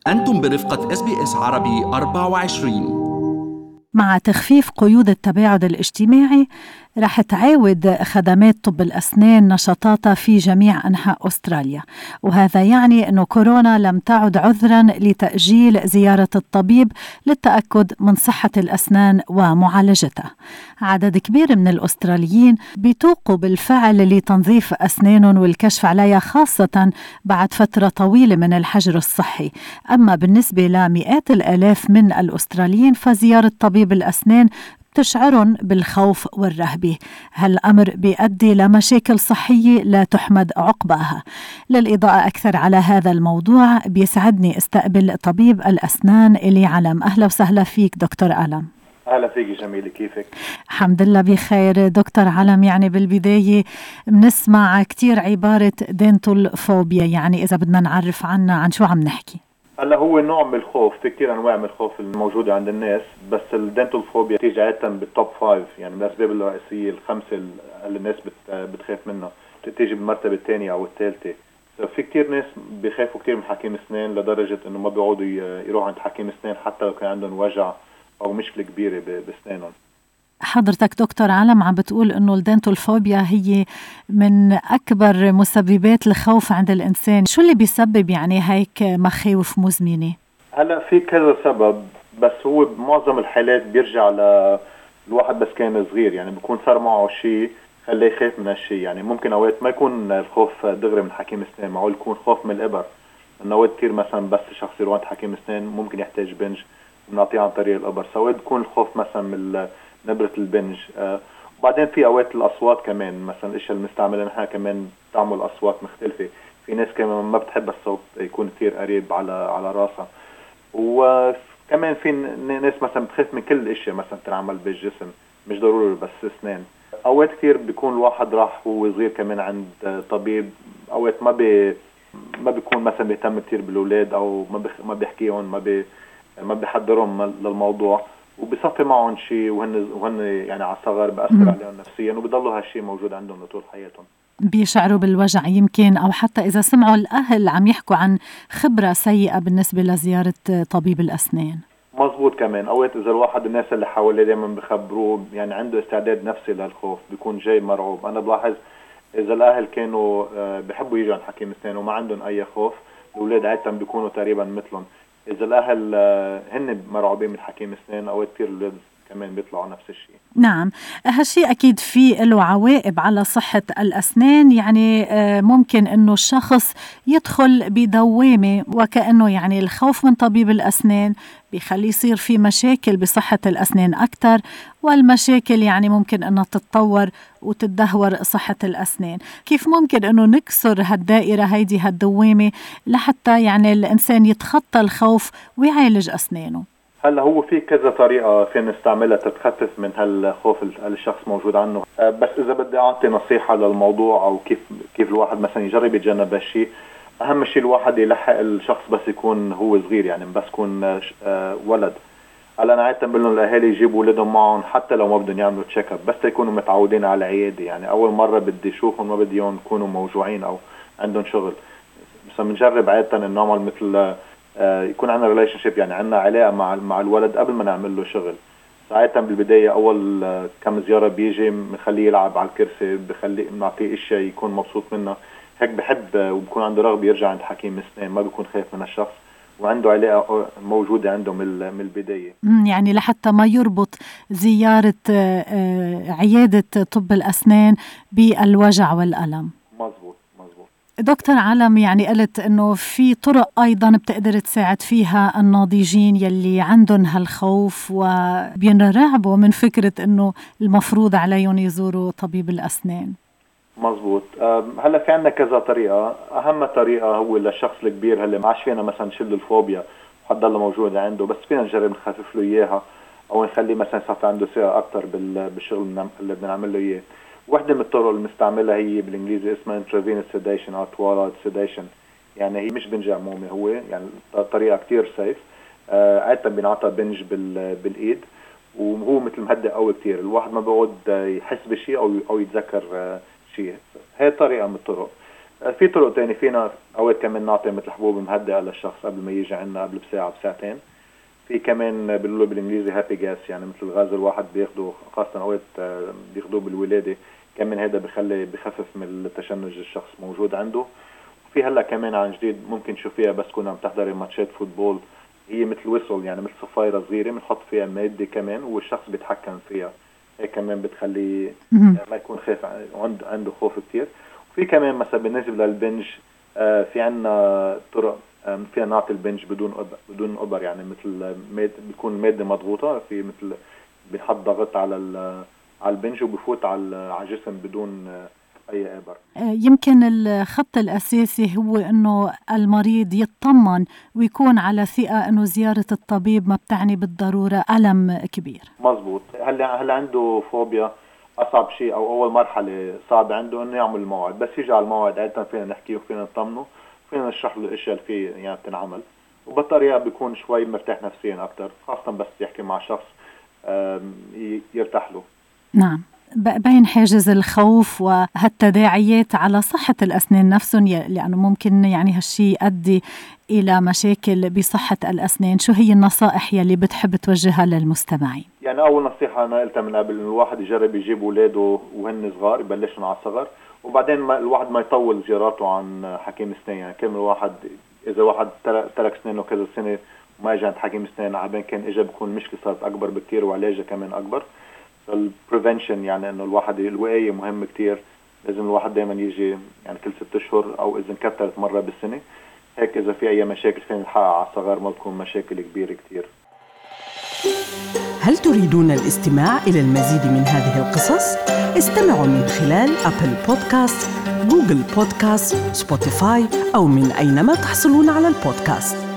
أنتم برفقة SBS عربي 24. مع تخفيف قيود التباعد الاجتماعي رح تعاود خدمات طب الأسنان نشاطاتها في جميع أنحاء أستراليا، وهذا يعني أن كورونا لم تعد عذرا لتأجيل زيارة الطبيب للتأكد من صحة الأسنان ومعالجتها. عدد كبير من الأستراليين بيتوقوا بالفعل لتنظيف أسنانهم والكشف عليها، خاصة بعد فترة طويلة من الحجر الصحي. أما بالنسبة لمئات الآلاف من الأستراليين فزيارة طبيب الأسنان تشعرهم بالخوف والرهبة. هالأمر بيؤدي لمشاكل صحية لا تحمد عقباها. للإضاءة أكثر على هذا الموضوع بيسعدني استقبل طبيب الأسنان إلي علم. أهلا وسهلا فيك دكتور علم. أهلا فيك جميلة، كيفك؟ الحمد لله بخير. دكتور علم، يعني بالبداية بنسمع كتير عبارة دينتال فوبيا، يعني إذا بدنا نعرف عنها عن شو عم نحكي؟ هلا هو نوع من الخوف، في كثير انواع من الخوف الموجوده عند الناس، بس الدنتال فوبيا تيجي عاده بالتوب 5، يعني من الاسباب الرئيسيه الخمسه اللي الناس بتخاف منها، تيجي بالمرتبه الثانيه او الثالثه. في كثير ناس بيخافوا كثير من حكيم اسنان لدرجه انه ما بيقعدوا يروحوا عند حكيم اسنان حتى لو كان عندهم وجع او مشكله كبيره باسنانهم. حضرتك دكتور علم عم بتقول انه الدنتال فوبيا هي من اكبر مسببات الخوف عند الانسان، شو اللي بيسبب يعني هيك مخاوف مزمنة؟ هلا في كذا سبب، بس هو بمعظم الحالات بيرجع الواحد بس كان صغير، يعني بيكون صار معه شيء خليه يخاف من هالشيء. يعني ممكن اوقات ما يكون الخوف دغري من حكيم اسنان، معقول يكون خوف من الابر، انه اوقات كثير مثلا بس شخص يروح عند حكيم اسنان ممكن يحتاج بنج بنعطيه عن طريق الابر، سواء بيكون الخوف مثلا من نبرة البنج. وبعدين في اوقات الاصوات كمان، مثلا الاشياء المستعمله نحن كمان بتعمل اصوات مختلفه. في ناس كمان ما بتحب الصوت يكون كثير قريب على راسها، وكمان في ناس مثلا بتخاف من كل الاشياء مثلا تنعمل بالجسم، مش ضروري بس اسنان. اوقات كثير بيكون الواحد راح وهو صغير كمان عند طبيب، اوقات ما بيكون مثلا بيهتم كثير بالاولاد، او ما بيحكيهم، ما بيحضرهم للموضوع، وبصفي معهم شيء وهن يعني على الصغر بأثر عليهم نفسيا، وبضلوا هالشيء موجود عندهم لطول حياتهم. بيشعروا بالوجع يمكن، أو حتى إذا سمعوا الأهل عم يحكوا عن خبرة سيئة بالنسبة لزيارة طبيب الأسنان. مزبوط. كمان أوقات إذا الواحد الناس اللي حواليه دايما بخبروه، يعني عنده استعداد نفسي للخوف، بيكون جاي مرعوب. أنا بلاحظ إذا الأهل كانوا بيحبوا يجوا عند حكيم أسنان وما عندهم أي خوف، الأولاد عادة بيكونوا تقريبا مثلهم. إذا الأهل هن مرعوبين من حكيم أسنان، أوقات كتير الأولاد كمان بيطلعوا نفس الشيء. نعم، هالشيء أكيد فيه له عوائب على صحة الأسنان. يعني ممكن أنه الشخص يدخل بدوامة، وكأنه يعني الخوف من طبيب الأسنان بيخلي يصير في مشاكل بصحة الأسنان أكتر، والمشاكل يعني ممكن أنها تتطور وتدهور صحة الأسنان. كيف ممكن أنه نكسر هالدائرة هيدي هالدوامة لحتى يعني الإنسان يتخطى الخوف ويعالج أسنانه؟ هلا هو في كذا طريقة فينا نستعملها تتخفف من هالخوف اللي الشخص موجود عنه. بس إذا بدي أعطي نصيحة للموضوع، أو كيف الواحد مثلا يجرب يتجنب هالشيء، أهم شيء الواحد يلحق الشخص بس يكون هو صغير، يعني بس يكون ولد. هلا أنا عادة بقول لهم الأهالي يجيبوا ولادهم معهم حتى لو ما بدهم يعملوا تشيك اب، بس يكونوا متعودين على العيادة. يعني أول مرة بدي أشوفهم ما بدي إياهم يكونوا موجوعين أو عندهم شغل. بس بنجرب عادة إن نعمل مثل يكون عندنا ريليشن شيب، يعني عندنا علاقه مع الولد قبل ما نعمل له شغل. ساعتها بالبدايه اول كم زياره بيجي بنخليه يلعب على الكرسي، بنعطيه اشياء يكون مبسوط منها، هيك بحب وبكون عنده رغبه يرجع عند حكيم اسنان، ما بيكون خايف من الشخص وعنده علاقه موجوده عنده من البدايه. يعني لحتى ما يربط زيارة عيادة طب الأسنان بالوجع والألم. مزبوط. دكتور علم، يعني قلت إنه في طرق أيضاً بتقدر تساعد فيها الناضجين يلي عندهم هالخوف وبينرعبوا من فكرة إنه المفروض عليهم يزوروا طبيب الأسنان. مزبوط. هلا في عندنا كذا طريقه. اهم طريقه هو للشخص الكبير اللي ما عادش فينا مثلا نشيل الفوبيا حتضل موجوده عنده، بس فينا نجرب نخفف له اياها، او نخليه مثلا يصير عنده ثقه اكثر بالشغل اللي بدنا نعمل له اياه. واحدة من الطرق المستعملة هي بالإنجليزي اسمها intravenous sedation أو twilight sedation. يعني هي مش بنج عمومي، هو يعني طريقة كتير سيف. عادة بينعطى بنج بالإيد، وهو مثل مهدئ قوي كتير، الواحد ما بيقعد يحس بشيء أو يتذكر شيء. هي طريقة من الطرق. في طرق تاني، فينا اوقات كمان نعطي مثل حبوب مهدئة للشخص قبل ما يجي عنا قبل بساعة بساعتين. في كمان بيقولوا بالانجليزي هابي جاس، يعني مثل الغاز الواحد بياخده خاصة اوقات بياخدوه بالولادة، كمان هذا بخفف من التشنج الشخص موجود عنده. في هلا كمان عن جديد ممكن تشوفيها بس كنا عم تحضري ماتشات فوتبول، هي مثل ويسل يعني مثل صفايرة صغيرة بنحط فيها مادة كمان والشخص بيتحكم فيها، هي كمان بتخليه ما يكون خايف عنده خوف كتير. وفي كمان مثلا بالنسبة للبنج في عنا طرق فينا نعطي البنج بدون أبر، يعني مثل بيكون مادة مضغوطة في مثل بيحط ضغط على البنج وبفوت على الجسم بدون أي إبر. يمكن الخط الأساسي هو أنه المريض يطمن ويكون على ثقة أنه زيارة الطبيب ما بتعني بالضرورة ألم كبير. مزبوط. هل عنده فوبيا، أصعب شيء أو أول مرحلة صعب عنده أنه يعمل الموعد، بس يجي على الموعد عادة فينا نحكيه وفينا نطمنه وفينا نشرح له الأشياء اللي فيه يعني بتنعمل، وبالطريقة بيكون شوي مرتاح نفسيا أكتر، خاصة بس يحكي مع شخص يرتاح له. نعم، بين حاجز الخوف وهالتداعيات على صحة الأسنان نفسهم، لأنه ممكن يعني هالشي يؤدي إلى مشاكل بصحة الأسنان. شو هي النصائح يلي بتحب توجهها للمستمعين؟ يعني أول نصيحة أنا قلتها من قبل، إن الواحد يجرب يجيب أولاده وهن صغار، يبلشون على الصغر، وبعدين الواحد ما يطول زياراته عن حكيم أسنان. يعني كل الواحد إذا واحد ترك سنانه كذا سنة وما اجى عند حكيم أسنان، عبين كان اجى بكون المشكلة صارت أكبر بكتير وعلاجها كمان أكبر. البريفنشن يعني إنه الواحد الوقاية مهم كتير، لازم الواحد دائما يجي يعني كل 6 أشهر أو إذا انكترت مرة بالسنة، هيك إذا في أي مشاكل فين نلحقها على الصغر ما بتكون مشاكل كبيرة كتير. هل تريدون الاستماع إلى المزيد من هذه القصص؟ استمعوا من خلال أبل بودكاست، جوجل بودكاست، سبوتيفاي أو من أينما تحصلون على البودكاست.